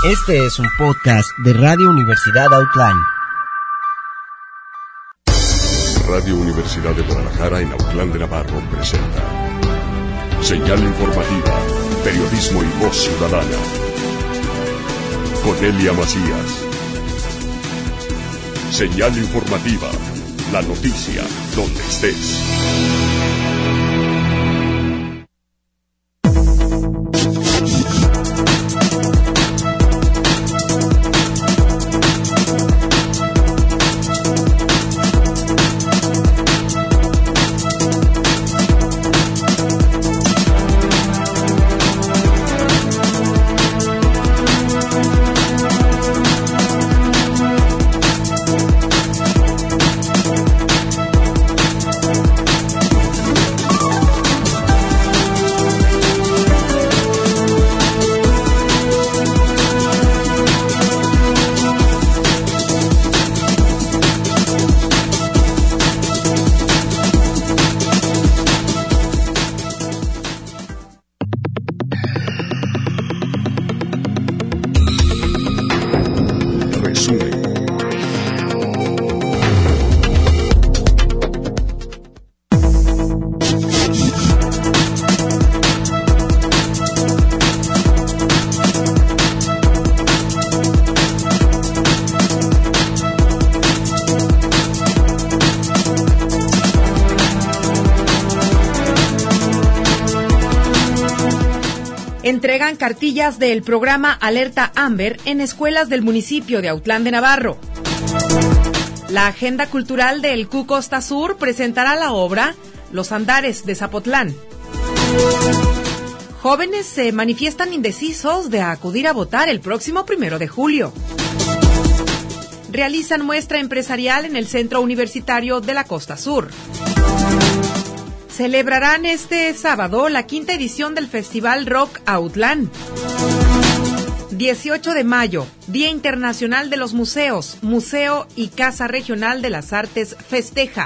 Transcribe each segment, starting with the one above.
Este es un podcast de Radio Universidad Autlán. Radio Universidad de Guadalajara en Autlán de Navarro presenta Señal Informativa, Periodismo y Voz Ciudadana. Con Elia Macías. Señal Informativa, la noticia donde estés. Entregan cartillas del programa Alerta Amber en escuelas del municipio de Autlán de Navarro. La Agenda Cultural del CU Costa Sur presentará la obra Los Andares de Zapotlán. Jóvenes se manifiestan indecisos de acudir a votar el próximo 1 de julio. Realizan muestra empresarial en el Centro Universitario de la Costa Sur. Celebrarán este sábado la 5ª edición del Festival Rock Autlán. 18 de mayo, Día Internacional de los Museos, Museo y Casa Regional de las Artes festeja.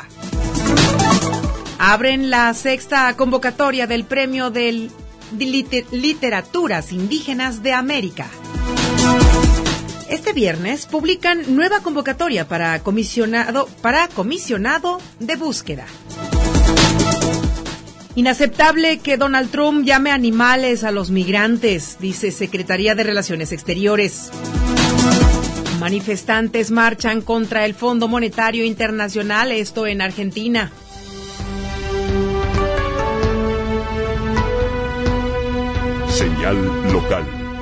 Abren la 6ª convocatoria del Premio de Literaturas Indígenas de América. Este viernes publican nueva convocatoria para comisionado de búsqueda. Inaceptable que Donald Trump llame animales a los migrantes, dice Secretaría de Relaciones Exteriores. Manifestantes marchan contra el Fondo Monetario Internacional, esto en Argentina. Señal local.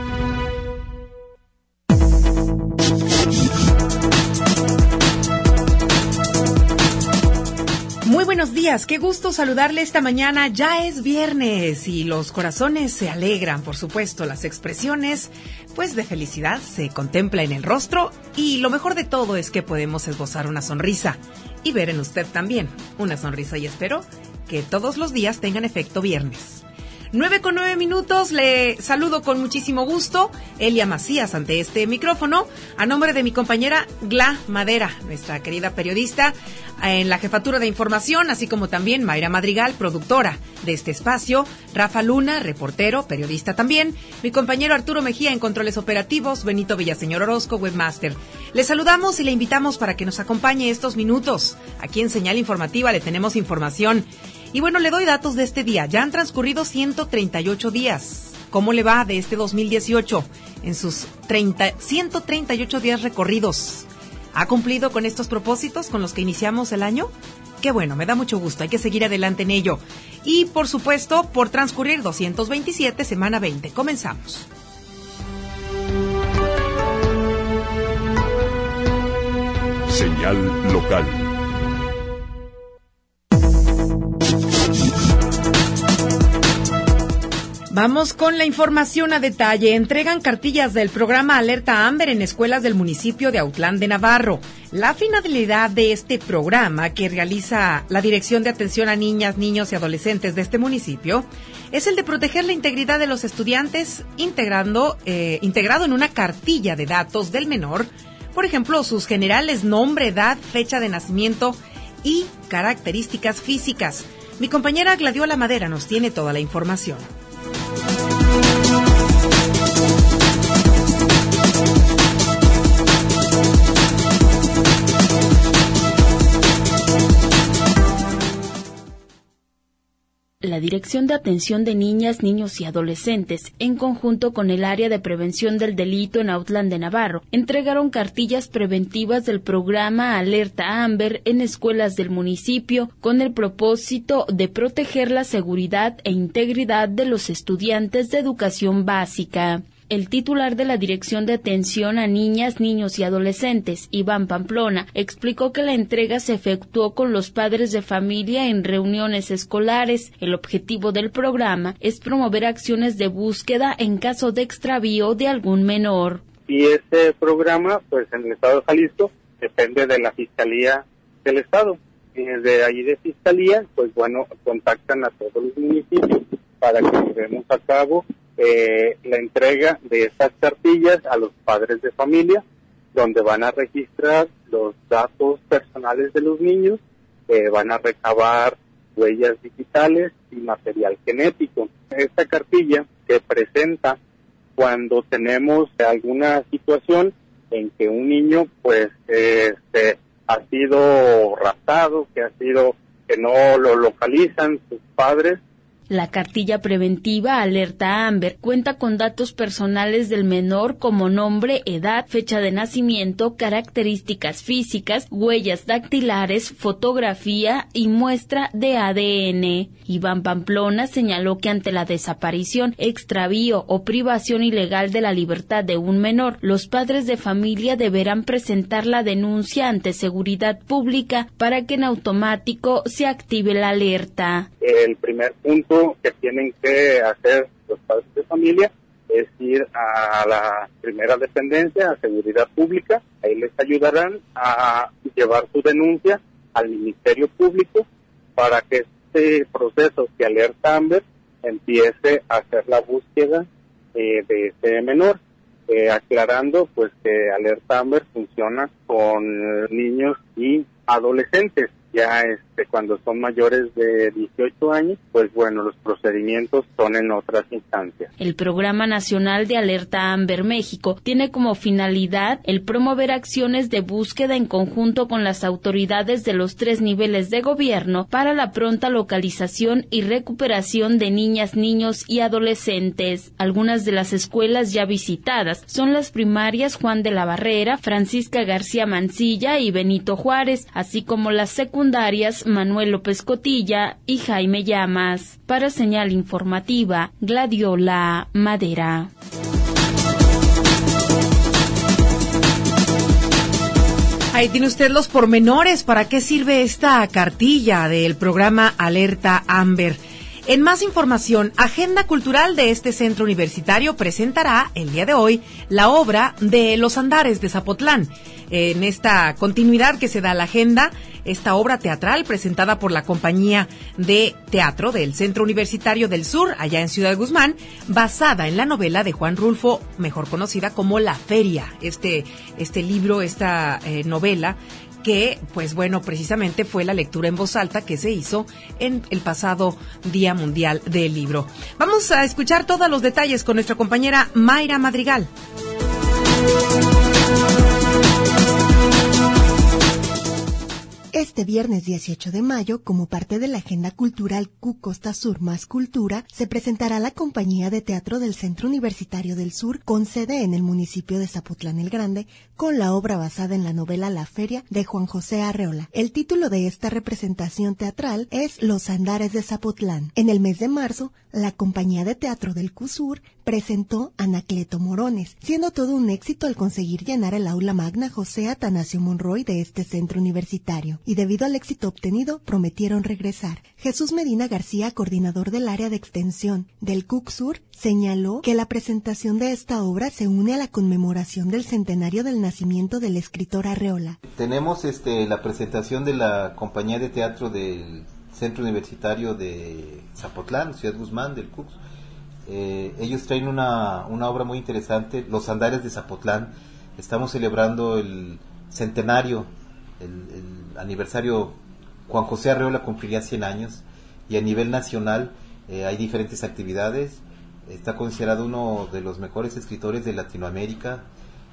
Muy buenos días, qué gusto saludarle esta mañana. Ya es viernes y los corazones se alegran, por supuesto, las expresiones pues de felicidad se contempla en el rostro y lo mejor de todo es que podemos esbozar una sonrisa y ver en usted también una sonrisa y espero que todos los días tengan efecto viernes. 9:09, le saludo con muchísimo gusto, Elia Macías ante este micrófono, a nombre de mi compañera Gla Madera, nuestra querida periodista en la jefatura de información, así como también Mayra Madrigal, productora de este espacio, Rafa Luna, reportero, periodista también, mi compañero Arturo Mejía en controles operativos, Benito Villaseñor Orozco, webmaster. Le saludamos y le invitamos para que nos acompañe estos minutos. Aquí en Señal Informativa le tenemos información. Y bueno, le doy datos de este día. Ya han transcurrido 138 días. ¿Cómo le va de este 2018 en sus 138 días recorridos? ¿Ha cumplido con estos propósitos con los que iniciamos el año? Qué bueno, me da mucho gusto. Hay que seguir adelante en ello. Y, por supuesto, por transcurrir 227, semana 20. Comenzamos. Señal local. Vamos con la información a detalle. Entregan cartillas del programa Alerta Amber en escuelas del municipio de Autlán de Navarro. La finalidad de este programa que realiza la Dirección de Atención a Niñas, Niños y Adolescentes de este municipio es el de proteger la integridad de los estudiantes integrado en una cartilla de datos del menor, por ejemplo, sus generales, nombre, edad, fecha de nacimiento y características físicas. Mi compañera Gladiola Madera nos tiene toda la información. Dirección de Atención de Niñas, Niños y Adolescentes, en conjunto con el Área de Prevención del Delito en Autlán de Navarro, entregaron cartillas preventivas del programa Alerta Amber en escuelas del municipio con el propósito de proteger la seguridad e integridad de los estudiantes de educación básica. El titular de la Dirección de Atención a Niñas, Niños y Adolescentes, Iván Pamplona, explicó que la entrega se efectuó con los padres de familia en reuniones escolares. El objetivo del programa es promover acciones de búsqueda en caso de extravío de algún menor. Y este programa, pues en el estado de Jalisco, depende de la Fiscalía del Estado. Y desde ahí de Fiscalía, pues bueno, contactan a todos los municipios para que llevemos a cabo la entrega de estas cartillas a los padres de familia, donde van a registrar los datos personales de los niños, van a recabar huellas digitales y material genético. Esta cartilla se presenta cuando tenemos alguna situación en que un niño pues ha sido raptado, que no lo localizan sus padres. La cartilla preventiva Alerta Amber cuenta con datos personales del menor como nombre, edad, fecha de nacimiento, características físicas, huellas dactilares, fotografía y muestra de ADN. Iván Pamplona señaló que ante la desaparición, extravío o privación ilegal de la libertad de un menor, los padres de familia deberán presentar la denuncia ante Seguridad Pública para que en automático se active la alerta. El primer punto que tienen que hacer los padres de familia es ir a la primera dependencia, a Seguridad Pública. Ahí les ayudarán a llevar su denuncia al Ministerio Público para que este proceso de Alerta Amber empiece a hacer la búsqueda de ese menor, aclarando pues que Alerta Amber funciona con niños y adolescentes. Ya cuando son mayores de 18 años, pues bueno, los procedimientos son en otras instancias. El Programa Nacional de Alerta Amber México tiene como finalidad el promover acciones de búsqueda en conjunto con las autoridades de los 3 niveles de gobierno para la pronta localización y recuperación de niñas, niños y adolescentes. Algunas de las escuelas ya visitadas son las primarias Juan de la Barrera, Francisca García Mancilla y Benito Juárez, así como las secundarias Manuel López Cotilla y Jaime Llamas. Para Señal Informativa, Gladiola Madera. Ahí tiene usted los pormenores. ¿Para qué sirve esta cartilla del programa Alerta Amber? En más información, Agenda Cultural de este centro universitario presentará el día de hoy la obra de Los Andares de Zapotlán. En esta continuidad que se da a la agenda, esta obra teatral presentada por la Compañía de Teatro del Centro Universitario del Sur, allá en Ciudad Guzmán, basada en la novela de Juan Rulfo, mejor conocida como La Feria. Este libro, esta novela, que, pues bueno, precisamente fue la lectura en voz alta que se hizo en el pasado Día Mundial del Libro. Vamos a escuchar todos los detalles con nuestra compañera Mayra Madrigal. Este viernes 18 de mayo, como parte de la Agenda Cultural Q Costa Sur Más Cultura, se presentará la Compañía de Teatro del Centro Universitario del Sur, con sede en el municipio de Zapotlán el Grande, con la obra basada en la novela La Feria de Juan José Arreola. El título de esta representación teatral es Los Andares de Zapotlán. En el mes de marzo, la Compañía de Teatro del CUSUR presentó Anacleto Morones, siendo todo un éxito al conseguir llenar el aula magna José Atanasio Monroy de este centro universitario, y debido al éxito obtenido, prometieron regresar. Jesús Medina García, coordinador del área de extensión del CUCSUR, señaló que la presentación de esta obra se une a la conmemoración del centenario del nacimiento del escritor Arreola. Tenemos la presentación de la Compañía de Teatro del Centro Universitario de Zapotlán, Ciudad Guzmán, del CUCS. Ellos traen una obra muy interesante, Los Andares de Zapotlán. Estamos celebrando el centenario, el aniversario. Juan José Arreola cumpliría 100 años, y a nivel nacional hay diferentes actividades. Está considerado uno de los mejores escritores de Latinoamérica.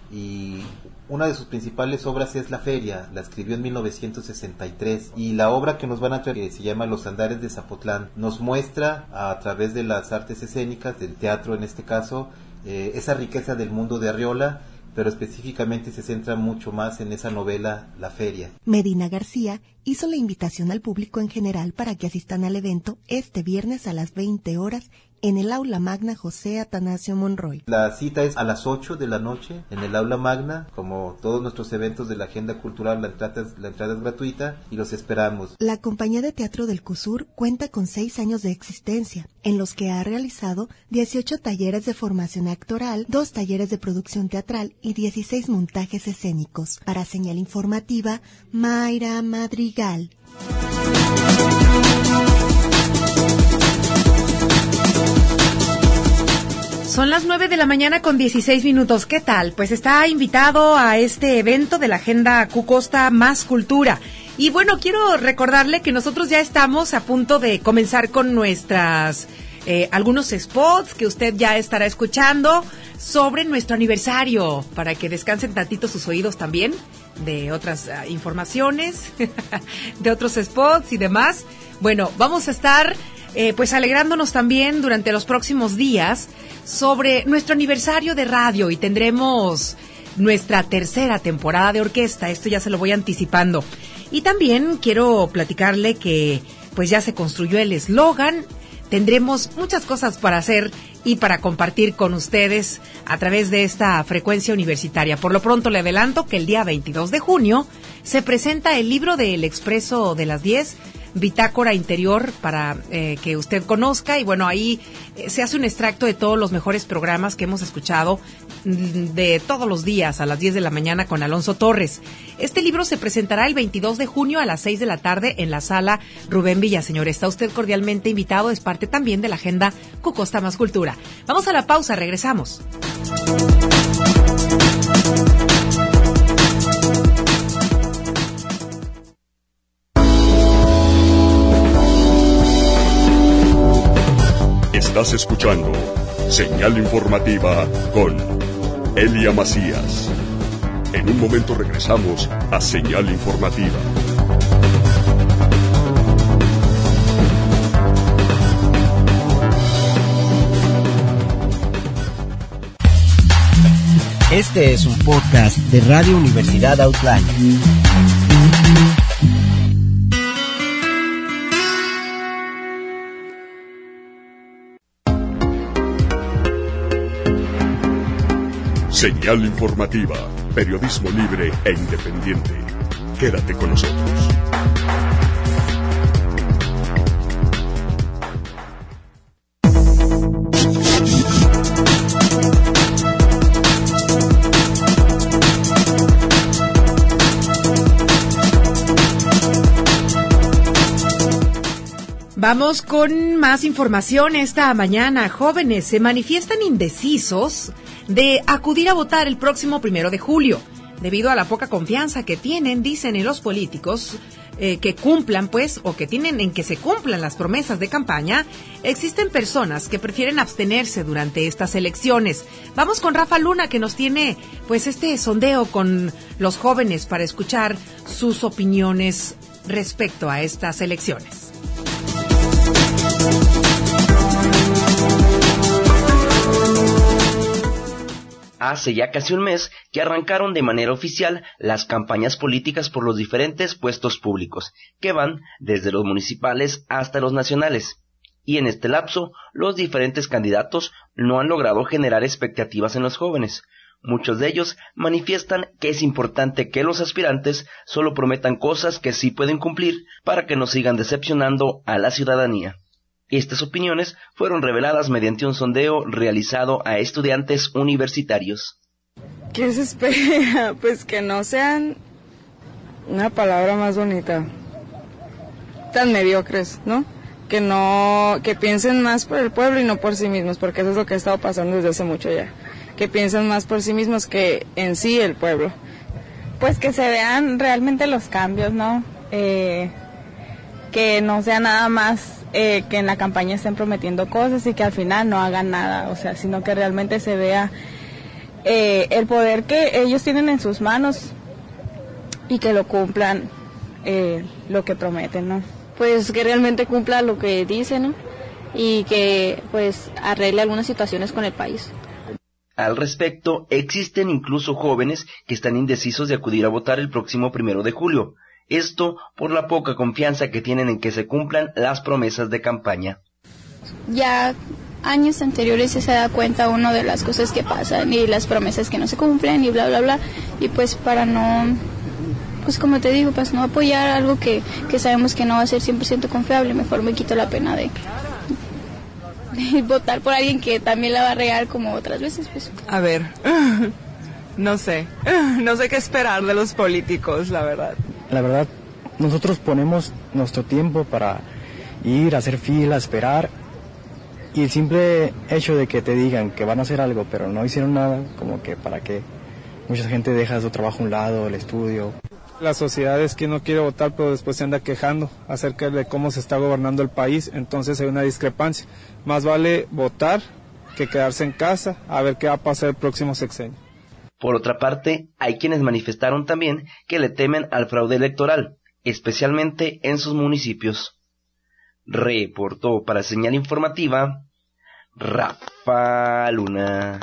y una de sus principales obras es La Feria. La escribió en 1963, y la obra que nos van a traer, que se llama Los Andares de Zapotlán, nos muestra a través de las artes escénicas, del teatro en este caso, esa riqueza del mundo de Arriola, pero específicamente se centra mucho más en esa novela La Feria. Medina García hizo la invitación al público en general para que asistan al evento este viernes a las 20 horas en el Aula Magna José Atanasio Monroy. La cita es a las 8 de la noche en el Aula Magna. Como todos nuestros eventos de la agenda cultural, la entrada es gratuita y los esperamos. La compañía de teatro del CUSUR cuenta con 6 años de existencia, en los que ha realizado 18 talleres de formación actoral, 2 talleres de producción teatral y 16 montajes escénicos. Para Señal Informativa, Mayra Madrigal. Son las 9:16 a.m. ¿Qué tal? Pues está invitado a este evento de la Agenda Cucosta Más Cultura. Y bueno, quiero recordarle que nosotros ya estamos a punto de comenzar con nuestras algunos spots que usted ya estará escuchando sobre nuestro aniversario, para que descansen tantito sus oídos también de otras informaciones, de otros spots y demás. Bueno, vamos a estar pues alegrándonos también durante los próximos días sobre nuestro aniversario de radio, y tendremos nuestra 3ª temporada de orquesta. Esto ya se lo voy anticipando. Y también quiero platicarle que pues ya se construyó el eslogan. Tendremos muchas cosas para hacer y para compartir con ustedes a través de esta frecuencia universitaria. Por lo pronto le adelanto que el día 22 de junio se presenta el libro del Expreso de las 10, Bitácora Interior, para que usted conozca. Y bueno, ahí se hace un extracto de todos los mejores programas que hemos escuchado de todos los días a las 10 de la mañana con Alonso Torres. Este libro se presentará el 22 de junio a las 6 de la tarde en la sala Rubén Villaseñor. Está usted cordialmente invitado, es parte también de la Agenda Cucosta Más Cultura. Vamos a la pausa, regresamos. Estás escuchando Señal Informativa con Elia Macías. En un momento regresamos a Señal Informativa. Este es un podcast de Radio Universidad Outline. Señal Informativa, periodismo libre e independiente. Quédate con nosotros. Vamos con más información esta mañana. Jóvenes se manifiestan indecisos de acudir a votar el próximo 1 de julio, debido a la poca confianza que tienen, dicen, en los políticos que cumplan, pues, o que tienen en que se cumplan las promesas de campaña. Existen personas que prefieren abstenerse durante estas elecciones. Vamos con Rafa Luna, que nos tiene, pues, este sondeo con los jóvenes para escuchar sus opiniones respecto a estas elecciones. Hace ya casi un mes que arrancaron de manera oficial las campañas políticas por los diferentes puestos públicos, que van desde los municipales hasta los nacionales. Y en este lapso, los diferentes candidatos no han logrado generar expectativas en los jóvenes. Muchos de ellos manifiestan que es importante que los aspirantes solo prometan cosas que sí pueden cumplir para que no sigan decepcionando a la ciudadanía. Estas opiniones fueron reveladas mediante un sondeo realizado a estudiantes universitarios. ¿Qué se espera? Pues que no sean, una palabra más bonita, tan mediocres, ¿no? Que piensen más por el pueblo y no por sí mismos, porque eso es lo que ha estado pasando desde hace mucho ya. Que piensen más por sí mismos que en sí el pueblo. Pues que se vean realmente los cambios, ¿no? Que no sea nada más que en la campaña estén prometiendo cosas y que al final no hagan nada, o sea, sino que realmente se vea el poder que ellos tienen en sus manos y que lo cumplan lo que prometen, ¿no? Pues que realmente cumpla lo que dicen, ¿no? Y que pues arregle algunas situaciones con el país. Al respecto, existen incluso jóvenes que están indecisos de acudir a votar el próximo 1 de julio. Esto por la poca confianza que tienen en que se cumplan las promesas de campaña. Ya años anteriores se da cuenta uno de las cosas que pasan y las promesas que no se cumplen y bla, bla, bla. Y pues para no, pues como te digo, pues no apoyar algo que sabemos que no va a ser 100% confiable, mejor me quito la pena de votar por alguien que también la va a regar como otras veces, pues. A ver, no sé qué esperar de los políticos, la verdad. La verdad, nosotros ponemos nuestro tiempo para ir a hacer fila, esperar, y el simple hecho de que te digan que van a hacer algo, pero no hicieron nada, como que para qué. Mucha gente deja su trabajo a un lado, el estudio. La sociedad es quien no quiere votar, pero después se anda quejando acerca de cómo se está gobernando el país, entonces hay una discrepancia. Más vale votar que quedarse en casa a ver qué va a pasar el próximo sexenio. Por otra parte, hay quienes manifestaron también que le temen al fraude electoral, especialmente en sus municipios. Reportó para Señal Informativa, Rafa Luna.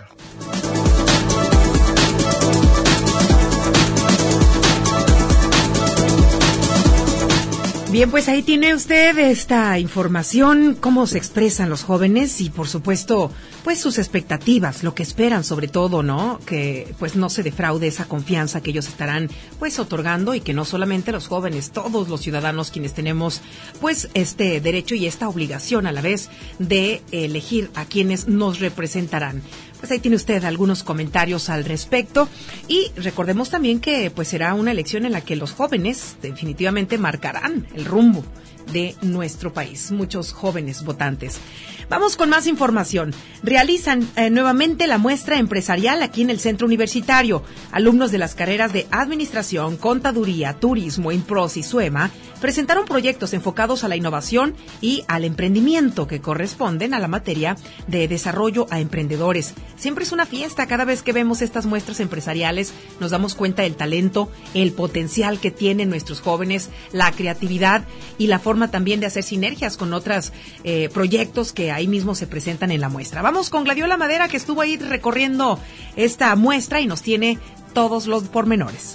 Bien, pues ahí tiene usted esta información, cómo se expresan los jóvenes y por supuesto, pues sus expectativas, lo que esperan sobre todo, ¿no? Que pues no se defraude esa confianza que ellos estarán pues otorgando y que no solamente los jóvenes, todos los ciudadanos quienes tenemos pues este derecho y esta obligación a la vez de elegir a quienes nos representarán. Pues ahí tiene usted algunos comentarios al respecto y recordemos también que pues será una elección en la que los jóvenes definitivamente marcarán el rumbo de nuestro país, muchos jóvenes votantes. Vamos con más información. Realizan nuevamente la muestra empresarial aquí en el Centro Universitario. Alumnos de las carreras de Administración, Contaduría, Turismo, Impros y SUEMA presentaron proyectos enfocados a la innovación y al emprendimiento que corresponden a la materia de desarrollo a emprendedores. Siempre es una fiesta cada vez que vemos estas muestras empresariales, nos damos cuenta del talento, el potencial que tienen nuestros jóvenes, la creatividad y la forma también de hacer sinergias con otros proyectos que ahí mismo se presentan en la muestra. Vamos con Gladiola Madera, que estuvo ahí recorriendo esta muestra y nos tiene todos los pormenores.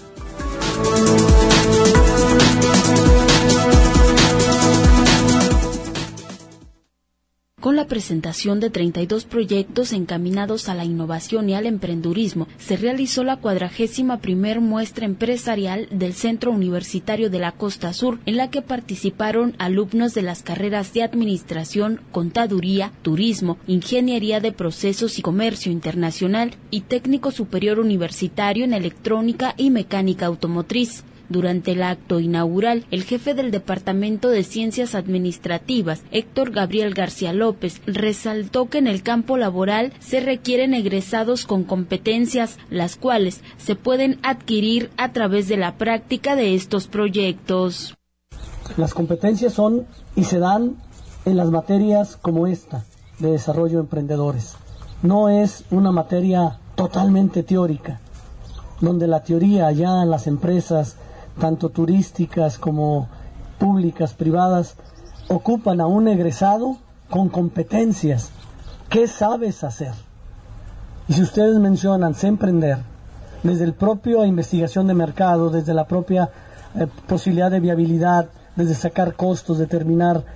Con la presentación de 32 proyectos encaminados a la innovación y al emprendurismo, se realizó la 41ª muestra empresarial del Centro Universitario de la Costa Sur, en la que participaron alumnos de las carreras de Administración, Contaduría, Turismo, Ingeniería de Procesos y Comercio Internacional y Técnico Superior Universitario en Electrónica y Mecánica Automotriz. Durante el acto inaugural, el jefe del Departamento de Ciencias Administrativas, Héctor Gabriel García López, resaltó que en el campo laboral se requieren egresados con competencias, las cuales se pueden adquirir a través de la práctica de estos proyectos. Las competencias son y se dan en las materias como esta, de desarrollo de emprendedores. No es una materia totalmente teórica, donde la teoría ya en las empresas tanto turísticas como públicas, privadas, ocupan a un egresado con competencias. ¿Qué sabes hacer? Y si ustedes mencionan sé emprender, desde el propio investigación de mercado, desde la propia posibilidad de viabilidad, desde sacar costos, determinar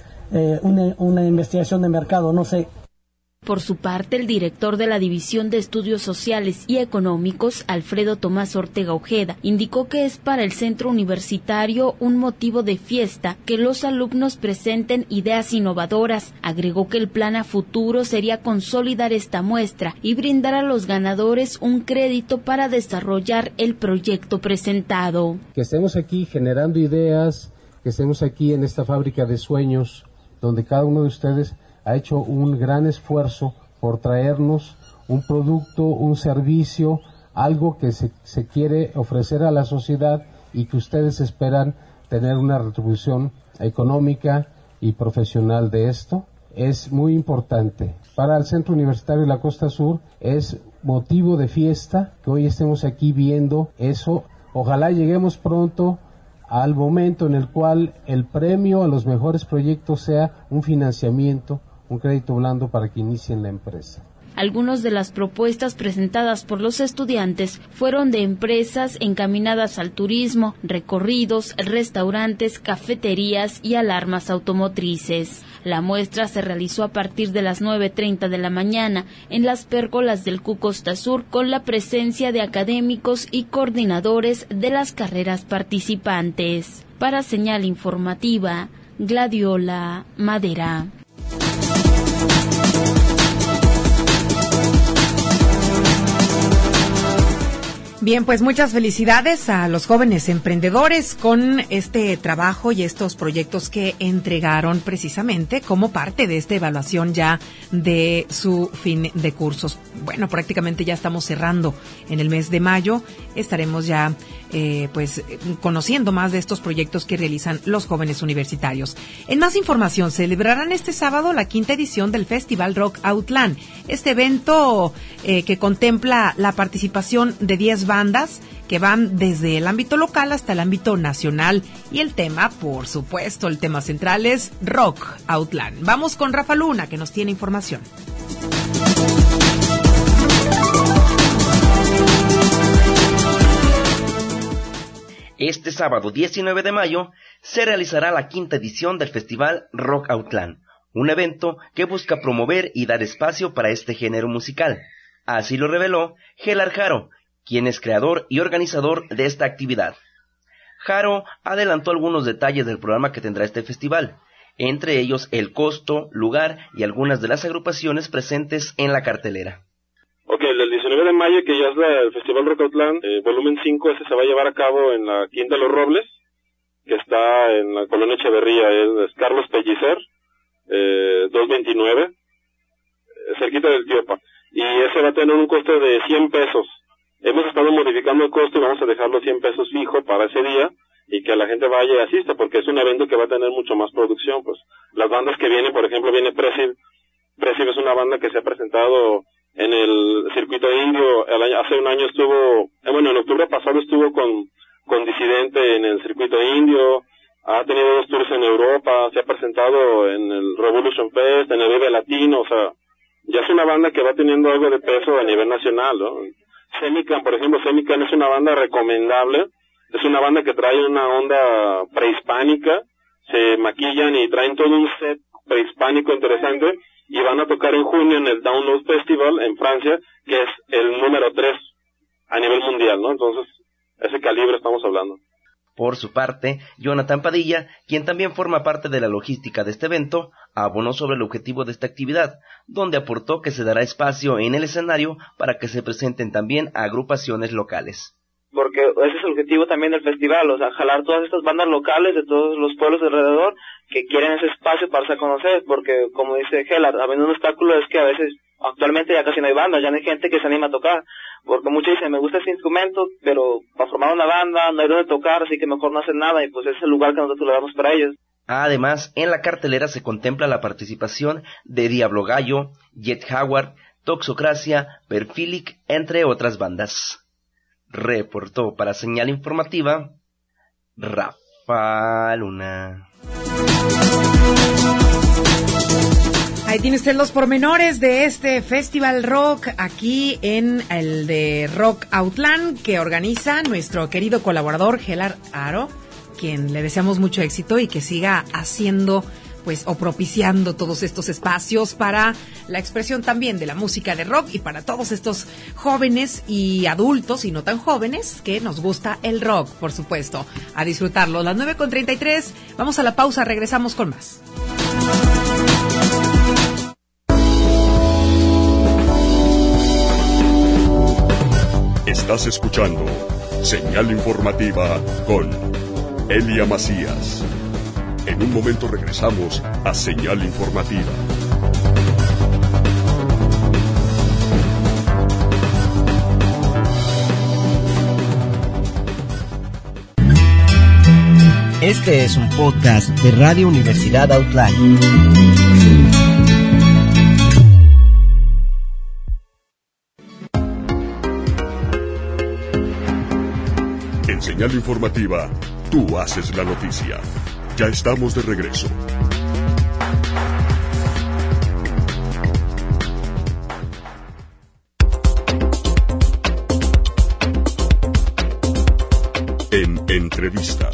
una investigación de mercado, no sé. Por su parte, el director de la División de Estudios Sociales y Económicos, Alfredo Tomás Ortega Ojeda, indicó que es para el centro universitario un motivo de fiesta que los alumnos presenten ideas innovadoras. Agregó que el plan a futuro sería consolidar esta muestra y brindar a los ganadores un crédito para desarrollar el proyecto presentado. Que estemos aquí generando ideas, que estemos aquí en esta fábrica de sueños, donde cada uno de ustedes ha hecho un gran esfuerzo por traernos un producto, un servicio, algo que se quiere ofrecer a la sociedad y que ustedes esperan tener una retribución económica y profesional de esto. Es muy importante. Para el Centro Universitario de la Costa Sur es motivo de fiesta que hoy estemos aquí viendo eso. Ojalá lleguemos pronto al momento en el cual el premio a los mejores proyectos sea un financiamiento, un crédito blando para que inicien la empresa. Algunas de las propuestas presentadas por los estudiantes fueron de empresas encaminadas al turismo, recorridos, restaurantes, cafeterías y alarmas automotrices. La muestra se realizó a partir de las 9:30 de la mañana en las pérgolas del CUC Costa Sur con la presencia de académicos y coordinadores de las carreras participantes. Para Señal Informativa, Gladiola Madera. Bien, pues muchas felicidades a los jóvenes emprendedores con este trabajo y estos proyectos que entregaron precisamente como parte de esta evaluación ya de su fin de cursos. Bueno, prácticamente ya estamos cerrando en el mes de mayo. Estaremos ya pues conociendo más de estos proyectos que realizan los jóvenes universitarios. En más información, celebrarán este sábado la 5ª edición del Festival Rock Autlán. Este evento que contempla la participación de 10 bandas que van desde el ámbito local hasta el ámbito nacional, y el tema, por supuesto, el tema central es Rock Autlán. Vamos con Rafa Luna, que nos tiene información. Este sábado 19 de mayo se realizará la 5ª edición del Festival Rock Autlán, un evento que busca promover y dar espacio para este género musical. Así lo reveló Gelar Jaro, quien es creador y organizador de esta actividad. Jaro adelantó algunos detalles del programa que tendrá este festival, entre ellos el costo, lugar y algunas de las agrupaciones presentes en la cartelera. Ok, el 19 de mayo, que ya es el Festival Rock Autlán, volumen 5, ese se va a llevar a cabo en la Quinta de los Robles, que está en la colonia Echeverría, es Carlos Pellicer, 229, cerquita del Tiopa, y ese va a tener un costo de 100 pesos. Hemos estado modificando el costo y vamos a dejarlo 100 pesos fijo para ese día, y que la gente vaya y asista, porque es un evento que va a tener mucho más producción. Pues las bandas que vienen, por ejemplo, viene Presiv es una banda que se ha presentado en el circuito indio. Hace un año estuvo, en octubre pasado estuvo con Disidente en el circuito indio, ha tenido 2 tours en Europa, se ha presentado en el Revolution Fest, en el Vive Latino, o sea, ya es una banda que va teniendo algo de peso a nivel nacional, ¿no? Semican, por ejemplo, Semican es una banda recomendable, es una banda que trae una onda prehispánica, se maquillan y traen todo un set prehispánico interesante, y van a tocar en junio en el Download Festival en Francia, que es el número 3 a nivel mundial, ¿no? Entonces, ese calibre estamos hablando. Por su parte, Jonathan Padilla, quien también forma parte de la logística de este evento, abonó sobre el objetivo de esta actividad, donde aportó que se dará espacio en el escenario para que se presenten también a agrupaciones locales. Porque ese es el objetivo también del festival, o sea, jalar todas estas bandas locales de todos los pueblos alrededor que quieren ese espacio para darse a conocer, porque como dice Gelar, habiendo un obstáculo es que a veces, actualmente ya casi no hay bandas, ya no hay gente que se anima a tocar, porque muchos dicen, me gusta ese instrumento, pero para formar una banda no hay donde tocar, así que mejor no hacen nada, y pues ese es el lugar que nosotros le damos para ellos. Además, en la cartelera se contempla la participación de Diablo Gallo, Jet Howard, Toxocracia, Perfilic, entre otras bandas. Reportó para Señal Informativa, Rafa Luna. Ahí tiene usted los pormenores de este Festival Rock aquí en el de Rock Autlán, que organiza nuestro querido colaborador Gelar Jaro, quien le deseamos mucho éxito y que siga haciendo o propiciando todos estos espacios para la expresión también de la música de rock y para todos estos jóvenes y adultos y no tan jóvenes que nos gusta el rock, por supuesto, a disfrutarlo. Las 9:33, vamos a la pausa, regresamos con más. Estás escuchando Señal Informativa con Elia Macías. En un momento regresamos a Señal Informativa. Este es un podcast de Radio Universidad Autlán. En Señal Informativa, tú haces la noticia. Ya estamos de regreso. En entrevista.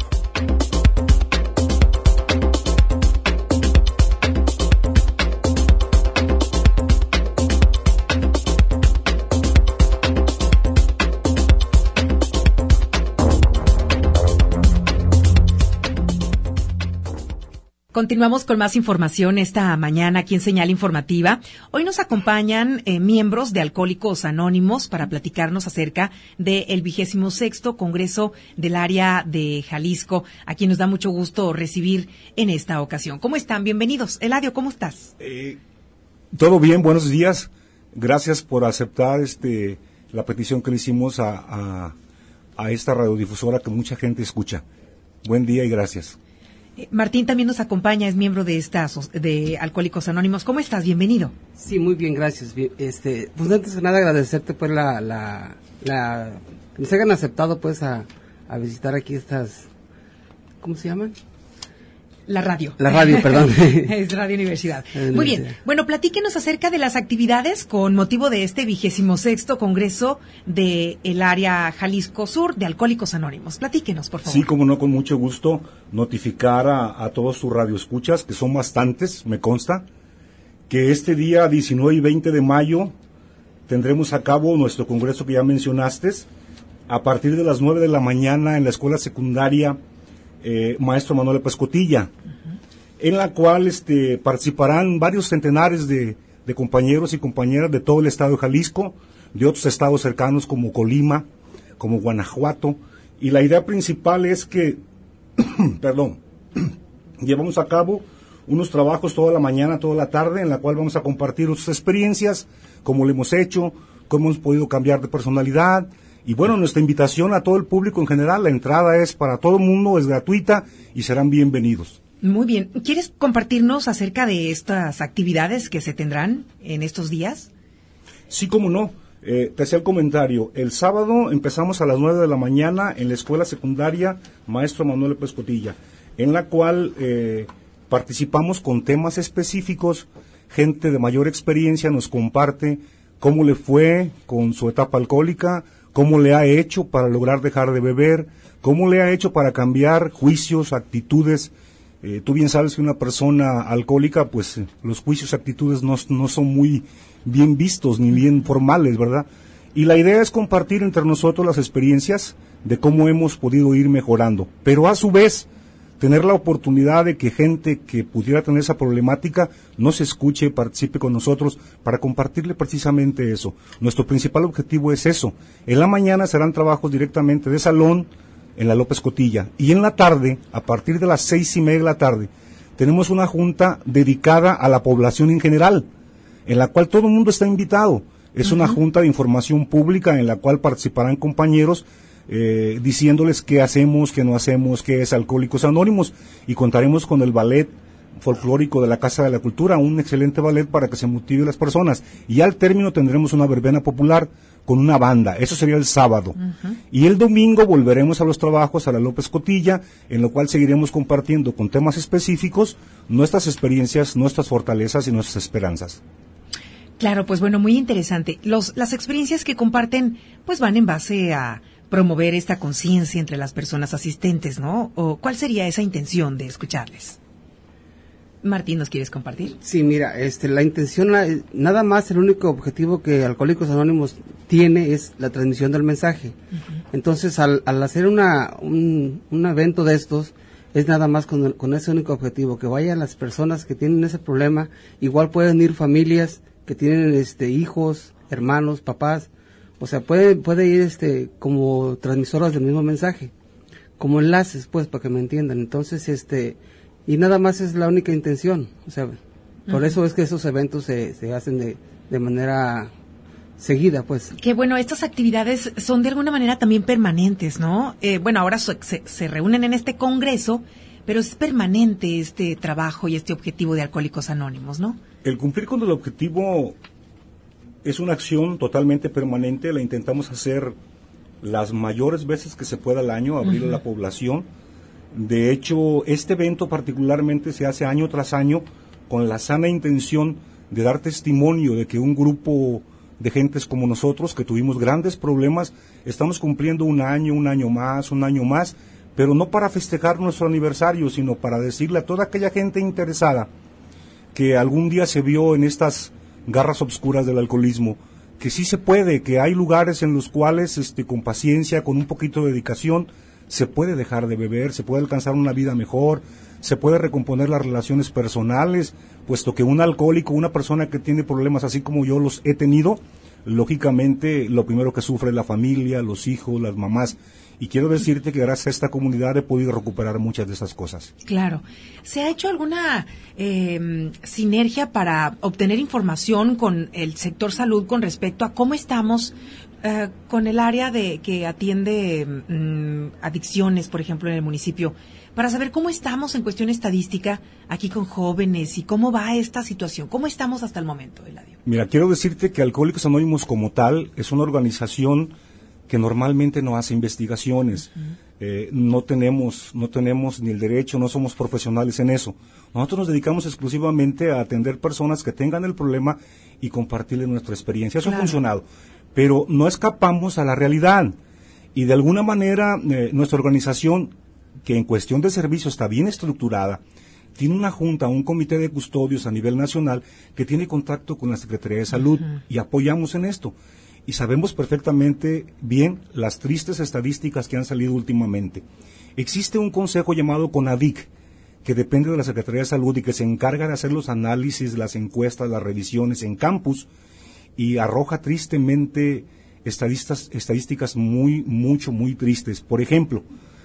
Continuamos con más información esta mañana aquí en Señal Informativa. Hoy nos acompañan miembros de Alcohólicos Anónimos para platicarnos acerca del 26º Congreso del Área de Jalisco, a quien nos da mucho gusto recibir en esta ocasión. ¿Cómo están? Bienvenidos. Eladio, ¿cómo estás? Todo bien, buenos días. Gracias por aceptar la petición que le hicimos a esta radiodifusora que mucha gente escucha. Buen día y gracias. Martín también nos acompaña, es miembro de Alcohólicos Anónimos. ¿Cómo estás? Bienvenido. Sí, muy bien, gracias. Pues antes de nada agradecerte pues que nos hayan aceptado pues a visitar aquí estas, ¿cómo se llaman? La radio. La radio, perdón. Es Radio Universidad. Muy bien. Bueno, platíquenos acerca de las actividades con motivo de este 26º Congreso del Área Jalisco Sur de Alcohólicos Anónimos. Platíquenos, por favor. Sí, como no, con mucho gusto notificar a todos sus radioescuchas, que son bastantes, me consta, que este día 19 y 20 de mayo tendremos a cabo nuestro congreso que ya mencionaste, a partir de las 9 de la mañana en la escuela secundaria Maestro Manuel López Cotilla, en la cual participarán varios centenares de compañeros y compañeras de todo el estado de Jalisco, de otros estados cercanos como Colima, como Guanajuato, y la idea principal es que, llevamos a cabo unos trabajos toda la mañana, toda la tarde, en la cual vamos a compartir nuestras experiencias, cómo lo hemos hecho, cómo hemos podido cambiar de personalidad. Y bueno, nuestra invitación a todo el público en general, la entrada es para todo el mundo, es gratuita y serán bienvenidos. Muy bien. ¿Quieres compartirnos acerca de estas actividades que se tendrán en estos días? Sí, cómo no. Te hacía el comentario. El sábado empezamos a las 9 de la mañana en la escuela secundaria Maestro Manuel López Cotilla, en la cual participamos con temas específicos. Gente de mayor experiencia nos comparte cómo le fue con su etapa alcohólica, cómo le ha hecho para lograr dejar de beber, cómo le ha hecho para cambiar juicios, actitudes. Tú bien sabes que una persona alcohólica, pues los juicios, actitudes no son muy bien vistos ni bien formales, ¿verdad? Y la idea es compartir entre nosotros las experiencias de cómo hemos podido ir mejorando, pero a su vez tener la oportunidad de que gente que pudiera tener esa problemática nos escuche, participe con nosotros para compartirle precisamente eso. Nuestro principal objetivo es eso. En la mañana serán trabajos directamente de salón en la López Cotilla y en la tarde, a partir de las 6:30 de la tarde, tenemos una junta dedicada a la población en general, en la cual todo el mundo está invitado. Es una junta de información pública en la cual participarán compañeros diciéndoles qué hacemos, qué no hacemos, qué es Alcohólicos Anónimos, y contaremos con el ballet folclórico de la Casa de la Cultura, un excelente ballet para que se motive las personas, y al término tendremos una verbena popular con una banda. Eso sería el sábado. Y el domingo volveremos a los trabajos a la López Cotilla, en lo cual seguiremos compartiendo con temas específicos nuestras experiencias, nuestras fortalezas y nuestras esperanzas. Claro, pues bueno, muy interesante. Las experiencias que comparten pues van en base a promover esta conciencia entre las personas asistentes, ¿no? ¿O cuál sería esa intención de escucharles? Martín, ¿nos quieres compartir? Sí, mira, la intención, nada más el único objetivo que Alcohólicos Anónimos tiene es la transmisión del mensaje. Entonces, al hacer un evento de estos, es nada más con ese único objetivo, que vayan las personas que tienen ese problema. Igual pueden ir familias que tienen hijos, hermanos, papás. O sea, puede ir como transmisoras del mismo mensaje, como enlaces, pues, para que me entiendan. Entonces, y nada más es la única intención. O sea, por eso es que esos eventos se hacen de manera seguida, pues. Que bueno, estas actividades son de alguna manera también permanentes, ¿no? Bueno, ahora se reúnen en este congreso, pero es permanente este trabajo y este objetivo de Alcohólicos Anónimos, ¿no? El cumplir con el objetivo es una acción totalmente permanente, la intentamos hacer las mayores veces que se pueda al año, abrirlo a la población. De hecho, este evento particularmente se hace año tras año con la sana intención de dar testimonio de que un grupo de gentes como nosotros, que tuvimos grandes problemas, estamos cumpliendo un año más, pero no para festejar nuestro aniversario, sino para decirle a toda aquella gente interesada que algún día se vio en estas garras obscuras del alcoholismo, que sí se puede, que hay lugares en los cuales con paciencia, con un poquito de dedicación, se puede dejar de beber, se puede alcanzar una vida mejor, se puede recomponer las relaciones personales, puesto que un alcohólico, una persona que tiene problemas así como yo los he tenido, lógicamente lo primero que sufre es la familia, los hijos, las mamás. Y quiero decirte que gracias a esta comunidad he podido recuperar muchas de esas cosas. Claro. ¿Se ha hecho alguna sinergia para obtener información con el sector salud con respecto a cómo estamos con el área que atiende adicciones, por ejemplo, en el municipio, para saber cómo estamos en cuestión estadística aquí con jóvenes y cómo va esta situación? ¿Cómo estamos hasta el momento, Eladio? Mira, quiero decirte que Alcohólicos Anónimos como tal es una organización que normalmente no hace investigaciones. No tenemos ni el derecho, no somos profesionales en eso. Nosotros nos dedicamos exclusivamente a atender personas que tengan el problema y compartirles nuestra experiencia. Eso ha funcionado, pero no escapamos a la realidad. Y de alguna manera nuestra organización, que en cuestión de servicio está bien estructurada, tiene una junta, un comité de custodios a nivel nacional que tiene contacto con la Secretaría de Salud y apoyamos en esto. Y sabemos perfectamente bien las tristes estadísticas que han salido últimamente. Existe un consejo llamado CONADIC, que depende de la Secretaría de Salud y que se encarga de hacer los análisis, las encuestas, las revisiones en campus, y arroja tristemente estadísticas muy tristes. Por ejemplo,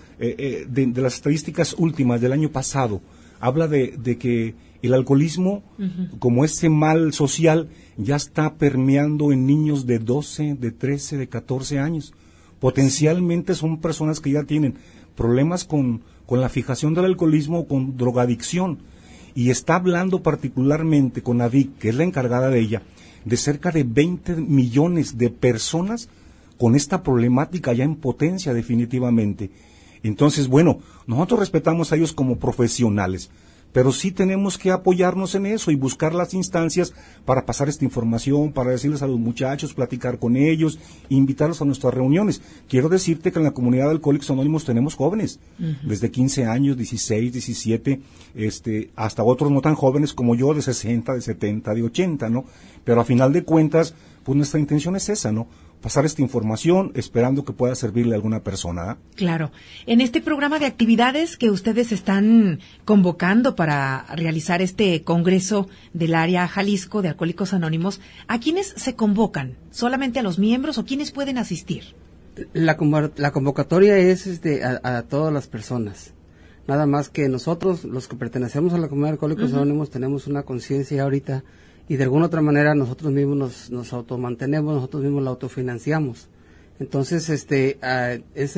de las estadísticas últimas del año pasado, habla de que el alcoholismo, como ese mal social, ya está permeando en niños de 12, de 13, de 14 años. Potencialmente son personas que ya tienen problemas con la fijación del alcoholismo o con drogadicción. Y está hablando particularmente con ADIC, que es la encargada de ella, de cerca de 20 millones de personas con esta problemática ya en potencia definitivamente. Entonces, bueno, nosotros respetamos a ellos como profesionales, pero sí tenemos que apoyarnos en eso y buscar las instancias para pasar esta información, para decirles a los muchachos, platicar con ellos, invitarlos a nuestras reuniones. Quiero decirte que en la comunidad de Alcohólicos Anónimos tenemos jóvenes, desde 15 años, 16, 17, hasta otros no tan jóvenes como yo, de 60, de 70, de 80, ¿no? Pero a final de cuentas, pues nuestra intención es esa, ¿no? Pasar esta información esperando que pueda servirle a alguna persona. Claro. En este programa de actividades que ustedes están convocando para realizar este congreso del área Jalisco de Alcohólicos Anónimos, ¿a quiénes se convocan? ¿Solamente a los miembros o quiénes pueden asistir? La convocatoria es a todas las personas. Nada más que nosotros, los que pertenecemos a la comunidad de Alcohólicos Anónimos, tenemos una conciencia ahorita y de alguna otra manera nosotros mismos nos automantenemos, nosotros mismos la autofinanciamos. Entonces, esa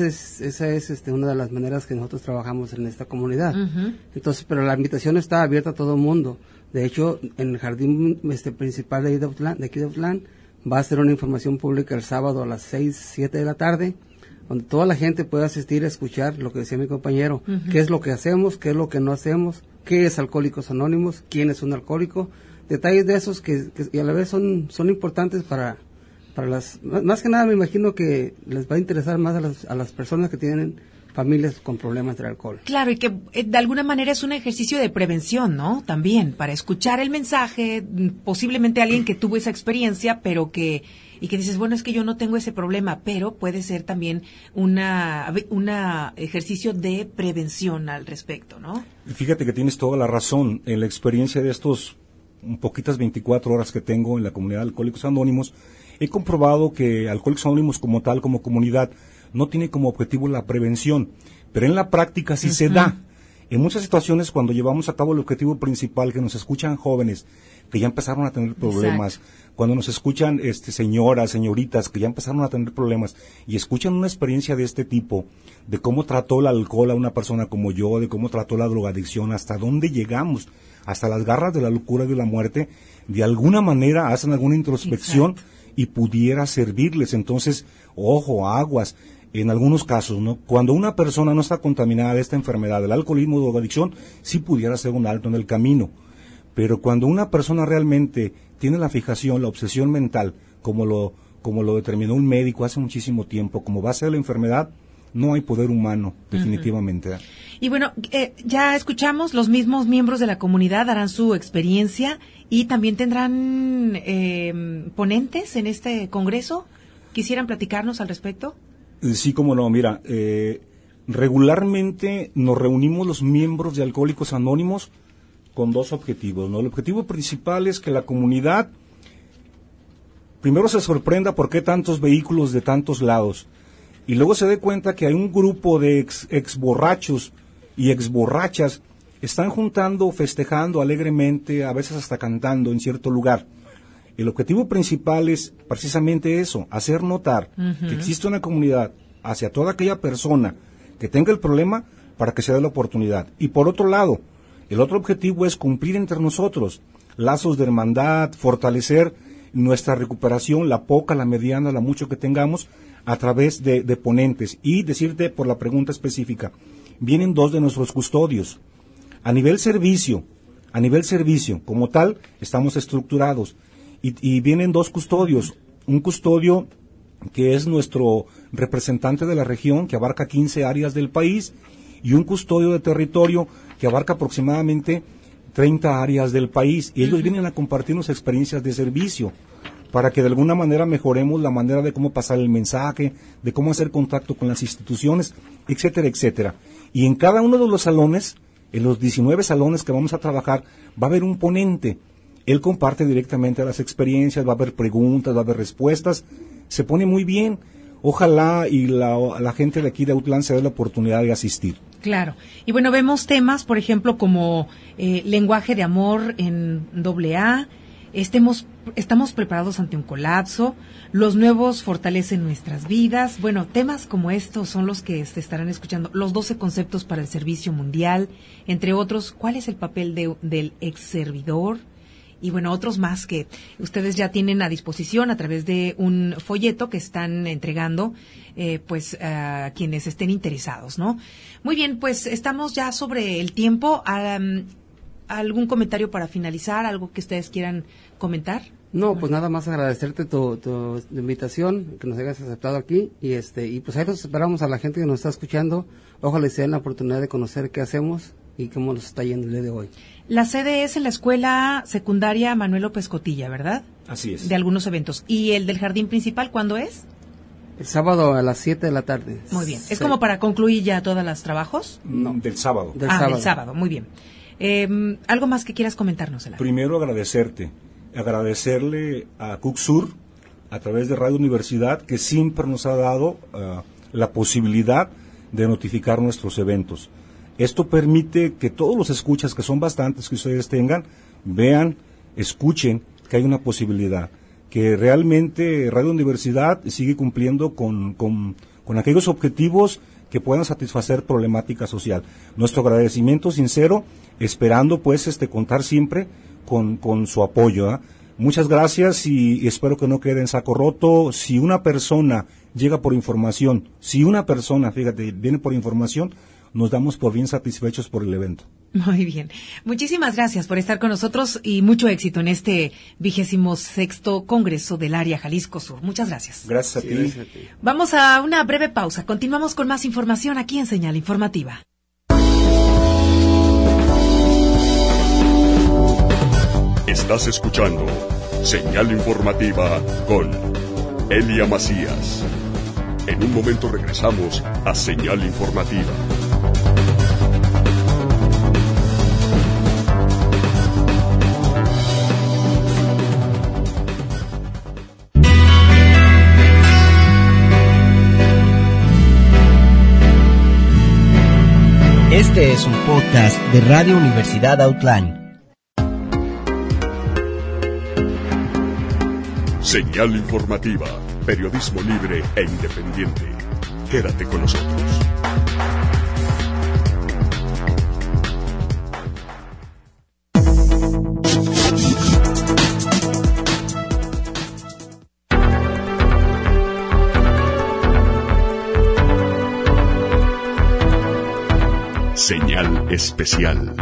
es una de las maneras que nosotros trabajamos en esta comunidad. Entonces, pero la invitación está abierta a todo el mundo. De hecho, en el jardín principal de aquí de Autlán va a ser una información pública el sábado a las 6, 7 de la tarde, donde toda la gente puede asistir a escuchar lo que decía mi compañero, qué es lo que hacemos, qué es lo que no hacemos, qué es Alcohólicos Anónimos, quién es un alcohólico, detalles de esos que y a la vez son importantes para más que nada me imagino que les va a interesar más a las personas que tienen familias con problemas de alcohol. Claro, y que de alguna manera es un ejercicio de prevención, ¿no? También, para escuchar el mensaje, posiblemente alguien que tuvo esa experiencia, pero que dices, bueno, es que yo no tengo ese problema, pero puede ser también una ejercicio de prevención al respecto, ¿no? Fíjate que tienes toda la razón. En la experiencia de estos poquitas 24 horas que tengo en la comunidad de Alcohólicos Anónimos, he comprobado que Alcohólicos Anónimos como tal, como comunidad, no tiene como objetivo la prevención, pero en la práctica sí se da. En muchas situaciones, cuando llevamos a cabo el objetivo principal, que nos escuchan jóvenes que ya empezaron a tener problemas, cuando nos escuchan señoras, señoritas que ya empezaron a tener problemas y escuchan una experiencia de este tipo, de cómo trató el alcohol a una persona como yo, de cómo trató la drogadicción, hasta dónde llegamos, hasta las garras de la locura y de la muerte, de alguna manera hacen alguna introspección y pudiera servirles. Entonces, ojo, aguas. En algunos casos, ¿no? Cuando una persona no está contaminada de esta enfermedad, del alcoholismo o drogadicción, sí pudiera ser un alto en el camino. Pero cuando una persona realmente tiene la fijación, la obsesión mental, como lo determinó un médico hace muchísimo tiempo, como base de la enfermedad, no hay poder humano, definitivamente. Uh-huh. Y bueno, ya escuchamos, los mismos miembros de la comunidad darán su experiencia y también tendrán ponentes en este congreso. ¿Quisieran platicarnos al respecto? Sí, cómo no, mira, regularmente nos reunimos los miembros de Alcohólicos Anónimos con dos objetivos, ¿no? El objetivo principal es que la comunidad primero se sorprenda por qué tantos vehículos de tantos lados, y luego se dé cuenta que hay un grupo de ex borrachos y ex borrachas están juntando, festejando alegremente, a veces hasta cantando en cierto lugar. El objetivo principal es precisamente eso, hacer notar que existe una comunidad hacia toda aquella persona que tenga el problema para que se dé la oportunidad. Y por otro lado, el otro objetivo es cumplir entre nosotros lazos de hermandad, fortalecer nuestra recuperación, la poca, la mediana, la mucho que tengamos, a través de ponentes. Y decirte por la pregunta específica, vienen dos de nuestros custodios. A nivel servicio, como tal, estamos estructurados. Y vienen dos custodios, un custodio que es nuestro representante de la región, que abarca 15 áreas del país, y un custodio de territorio que abarca aproximadamente 30 áreas del país. Y ellos vienen a compartirnos experiencias de servicio, para que de alguna manera mejoremos la manera de cómo pasar el mensaje, de cómo hacer contacto con las instituciones, etcétera, etcétera. Y en cada uno de los salones, en los 19 salones que vamos a trabajar, va a haber un ponente. Él comparte directamente las experiencias, va a haber preguntas, va a haber respuestas, se pone muy bien. Ojalá y la gente de aquí de Autlán se dé la oportunidad de asistir. Claro. Y bueno, vemos temas, por ejemplo, como lenguaje de amor en AA, estamos preparados ante un colapso, los nuevos fortalecen nuestras vidas. Bueno, temas como estos son los que se estarán escuchando, los 12 conceptos para el servicio mundial, entre otros, ¿cuál es el papel del ex servidor? Y bueno, otros más que ustedes ya tienen a disposición a través de un folleto que están entregando, pues, a quienes estén interesados, ¿no? Muy bien, pues estamos ya sobre el tiempo. ¿Algún comentario para finalizar? ¿Algo que ustedes quieran comentar? No, pues nada más agradecerte tu invitación, que nos hayas aceptado aquí, y pues ahí los esperamos a la gente que nos está escuchando. Ojalá se den la oportunidad de conocer qué hacemos y cómo nos está yendo el día de hoy. La sede es en la Escuela Secundaria Manuel López Cotilla, ¿verdad? Así es. De algunos eventos. ¿Y el del Jardín Principal cuándo es? El sábado a las 7 de la tarde. Muy bien. ¿Es como para concluir ya todos los trabajos? No, del sábado. Del sábado, muy bien. ¿Algo más que quieras comentarnos, Ela? Primero agradecerle a Cucsur, a través de Radio Universidad, que siempre nos ha dado la posibilidad de notificar nuestros eventos. Esto permite que todos los escuchas, que son bastantes que ustedes tengan, vean, escuchen que hay una posibilidad, que realmente Radio Universidad sigue cumpliendo con aquellos objetivos que puedan satisfacer problemática social. Nuestro agradecimiento sincero, esperando pues contar siempre con su apoyo. Muchas gracias y espero que no quede en saco roto. Si una persona llega por información, viene por información, nos damos por bien satisfechos por el evento. Muy bien. Muchísimas gracias por estar con nosotros y mucho éxito en este 26º Congreso del Área Jalisco Sur. Muchas gracias. Gracias a ti. Gracias a ti. Vamos a una breve pausa. Continuamos con más información aquí en Señal Informativa. Estás escuchando Señal Informativa con Elia Macías. En un momento regresamos a Señal Informativa. Este es un podcast de Radio Universidad Autlán. Señal Informativa, periodismo libre e independiente. Quédate con nosotros. Señal especial.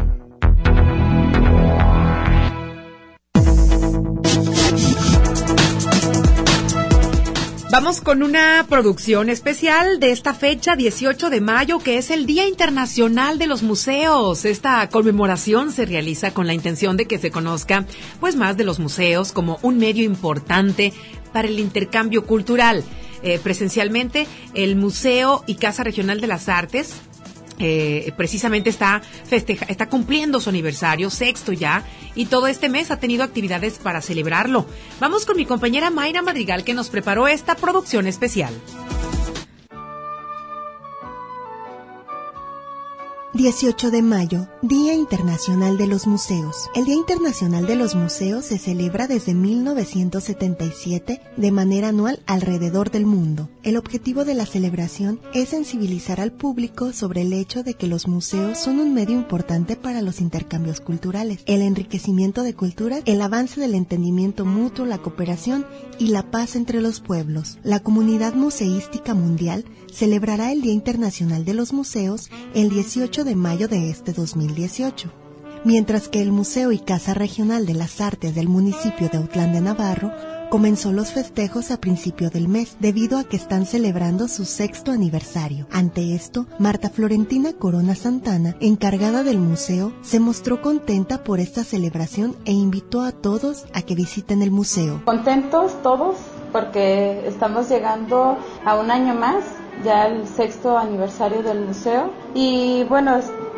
Vamos con una producción especial de esta fecha, 18 de mayo, que es el Día Internacional de los Museos. Esta conmemoración se realiza con la intención de que se conozca, pues, más de los museos como un medio importante para el intercambio cultural. Presencialmente, el Museo y Casa Regional de las Artes precisamente está cumpliendo su aniversario, 6º ya, y todo este mes ha tenido actividades para celebrarlo. Vamos con mi compañera Mayra Madrigal, que nos preparó esta producción especial. 18 de mayo, Día Internacional de los Museos. El Día Internacional de los Museos se celebra desde 1977 de manera anual alrededor del mundo. El objetivo de la celebración es sensibilizar al público sobre el hecho de que los museos son un medio importante para los intercambios culturales, el enriquecimiento de culturas, el avance del entendimiento mutuo, la cooperación y la paz entre los pueblos. La comunidad museística mundial celebrará el Día Internacional de los Museos el 18 de mayo de este 2018, mientras que el Museo y Casa Regional de las Artes del municipio de Autlán de Navarro comenzó los festejos a principio del mes, debido a que están celebrando su 6º aniversario. Ante esto, Marta Florentina Corona Santana, encargada del museo, se mostró contenta por esta celebración e invitó a todos a que visiten el museo. Contentos todos porque estamos llegando a un año más, ya el 6º aniversario del museo, y bueno,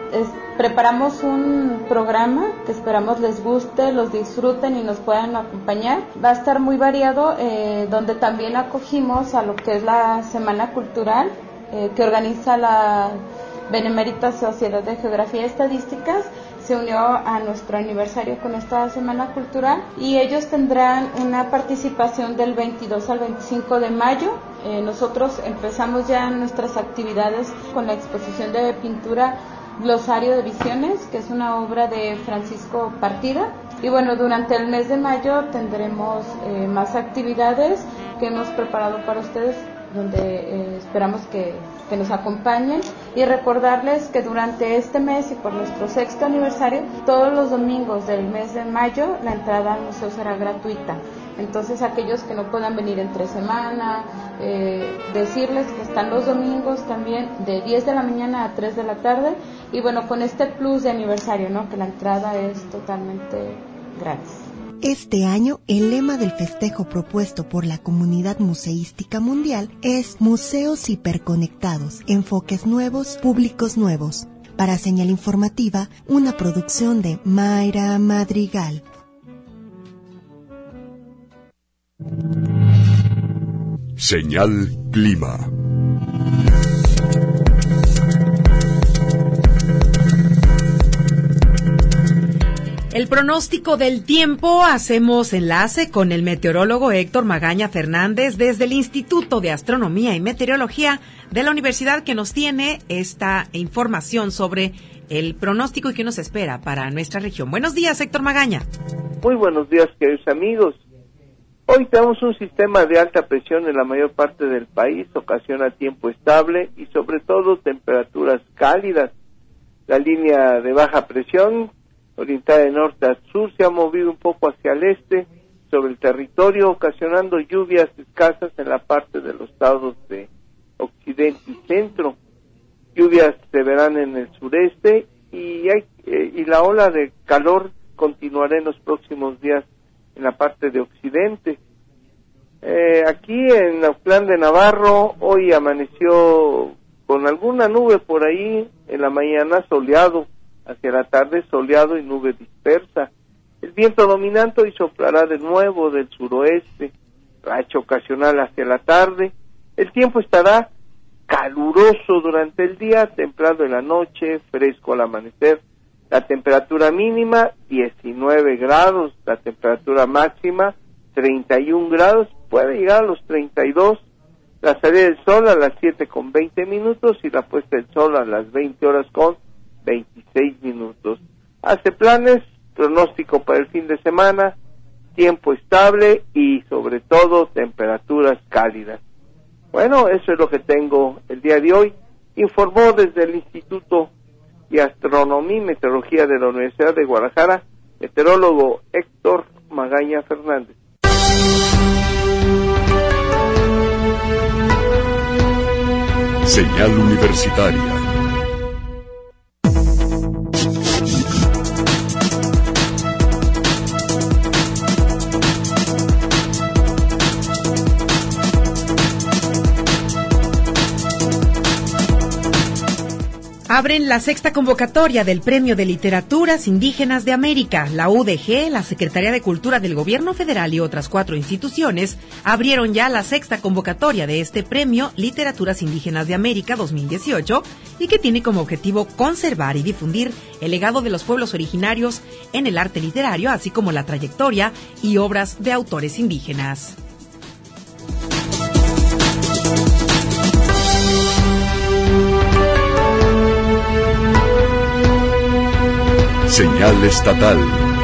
preparamos un programa que esperamos les guste, los disfruten y nos puedan acompañar. Va a estar muy variado, donde también acogimos a lo que es la Semana Cultural que organiza la Benemérita Sociedad de Geografía y Estadísticas. Se unió a nuestro aniversario con esta Semana Cultural y ellos tendrán una participación del 22 al 25 de mayo. Nosotros empezamos ya nuestras actividades con la exposición de pintura Glosario de Visiones, que es una obra de Francisco Partida. Y bueno, durante el mes de mayo tendremos más actividades que hemos preparado para ustedes, donde esperamos que nos acompañen, y recordarles que durante este mes y por nuestro 6º aniversario, todos los domingos del mes de mayo la entrada al museo será gratuita. Entonces, aquellos que no puedan venir entre semana, decirles que están los domingos también de 10 de la mañana a 3 de la tarde, y bueno, con este plus de aniversario, ¿no?, que la entrada es totalmente gratis. Este año, el lema del festejo propuesto por la comunidad museística mundial es Museos hiperconectados, enfoques nuevos, públicos nuevos. Para Señal Informativa, una producción de Mayra Madrigal. Señal Clima. El pronóstico del tiempo, hacemos enlace con el meteorólogo Héctor Magaña Fernández desde el Instituto de Astronomía y Meteorología de la Universidad, que nos tiene esta información sobre el pronóstico y qué nos espera para nuestra región. Buenos días, Héctor Magaña. Muy buenos días, queridos amigos. Hoy tenemos un sistema de alta presión en la mayor parte del país, ocasiona tiempo estable y sobre todo temperaturas cálidas. La línea de baja presión, orientada de norte a sur, se ha movido un poco hacia el este sobre el territorio, ocasionando lluvias escasas en la parte de los estados de occidente y centro. Lluvias se verán en el sureste y la ola de calor continuará en los próximos días en la parte de occidente. Aquí en Autlán de Navarro, hoy amaneció con alguna nube por ahí, en la mañana soleado, hacia la tarde soleado y nube dispersa. El viento dominante hoy soplará de nuevo del suroeste, racha ocasional hacia la tarde. El tiempo estará caluroso durante el día, templado en la noche, fresco al amanecer. La temperatura mínima 19 grados, la temperatura máxima 31 grados, puede llegar a los 32. La salida del sol a las 7:20 y la puesta del sol a las 20:26. Hace planes, pronóstico para el fin de semana, tiempo estable y sobre todo temperaturas cálidas. Bueno, eso es lo que tengo el día de hoy. Informó desde el Instituto y Astronomía y Meteorología de la Universidad de Guadalajara, meteorólogo Héctor Magaña Fernández. Señal Universitaria. Abren la sexta convocatoria del Premio de Literaturas Indígenas de América. La UDG, la Secretaría de Cultura del Gobierno Federal y otras 4 instituciones abrieron ya la sexta convocatoria de este Premio Literaturas Indígenas de América 2018 y que tiene como objetivo conservar y difundir el legado de los pueblos originarios en el arte literario, así como la trayectoria y obras de autores indígenas. Señal estatal.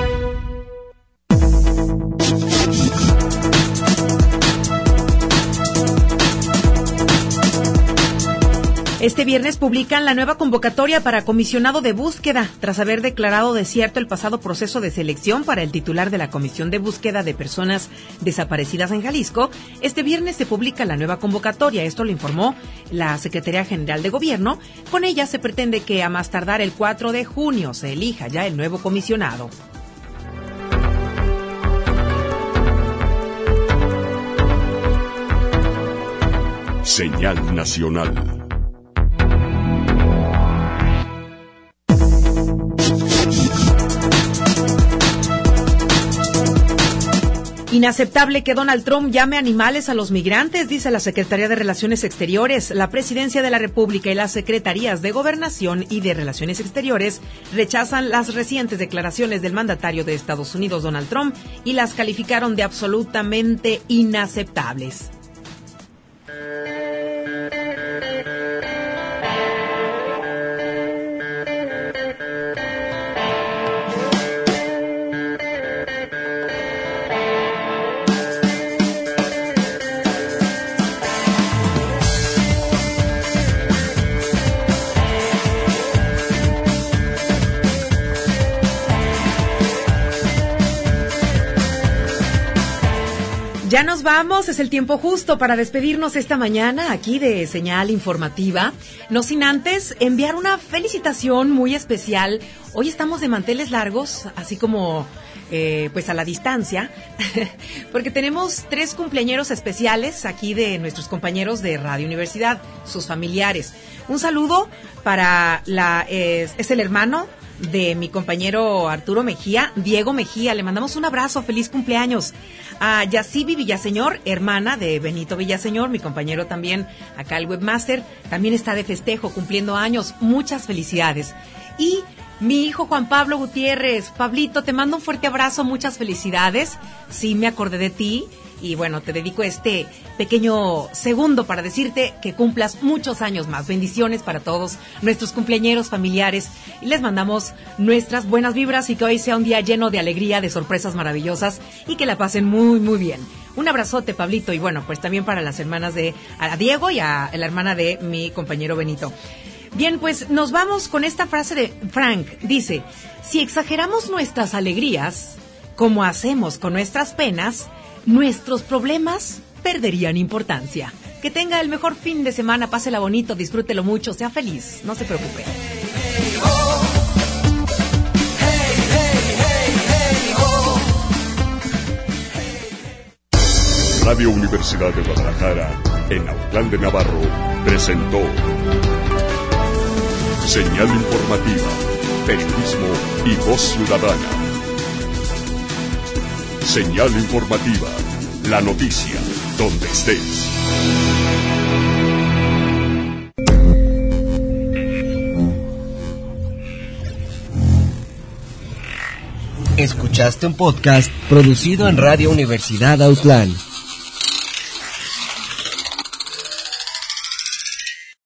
Este viernes publican la nueva convocatoria para comisionado de búsqueda. Tras haber declarado desierto el pasado proceso de selección para el titular de la Comisión de Búsqueda de Personas Desaparecidas en Jalisco, este viernes se publica la nueva convocatoria. Esto lo informó la Secretaría General de Gobierno. Con ella se pretende que a más tardar el 4 de junio se elija ya el nuevo comisionado. Señal nacional. Inaceptable que Donald Trump llame animales a los migrantes, dice la Secretaría de Relaciones Exteriores. La Presidencia de la República y las Secretarías de Gobernación y de Relaciones Exteriores rechazan las recientes declaraciones del mandatario de Estados Unidos, Donald Trump, y las calificaron de absolutamente inaceptables. Ya nos vamos, es el tiempo justo para despedirnos esta mañana aquí de Señal Informativa. No sin antes enviar una felicitación muy especial. Hoy estamos de manteles largos, así como pues a la distancia, porque tenemos 3 cumpleañeros especiales aquí de nuestros compañeros de Radio Universidad, sus familiares. Un saludo para es el hermano de mi compañero Arturo Mejía, Diego Mejía. Le mandamos un abrazo, feliz cumpleaños. A Yacibi Villaseñor, hermana de Benito Villaseñor, mi compañero también, acá el webmaster, también está de festejo, cumpliendo años. Muchas felicidades. Y mi hijo Juan Pablo Gutiérrez, Pablito, te mando un fuerte abrazo, muchas felicidades. Sí, me acordé de ti. Y bueno, te dedico este pequeño segundo para decirte que cumplas muchos años más. Bendiciones para todos nuestros cumpleañeros familiares. Y les mandamos nuestras buenas vibras y que hoy sea un día lleno de alegría, de sorpresas maravillosas y que la pasen muy, muy bien. Un abrazote, Pablito. Y bueno, pues también para las hermanas a Diego y a la hermana de mi compañero Benito. Bien, pues nos vamos con esta frase de Frank. Dice, si exageramos nuestras alegrías, como hacemos con nuestras penas, nuestros problemas perderían importancia. Que tenga el mejor fin de semana, pásela bonito, disfrútelo mucho, sea feliz, no se preocupe. Radio Universidad de Guadalajara, en Autlán de Navarro, presentó Señal Informativa, periodismo y voz ciudadana. Señal Informativa, la noticia, donde estés. Escuchaste un podcast producido en Radio Universidad Autlán.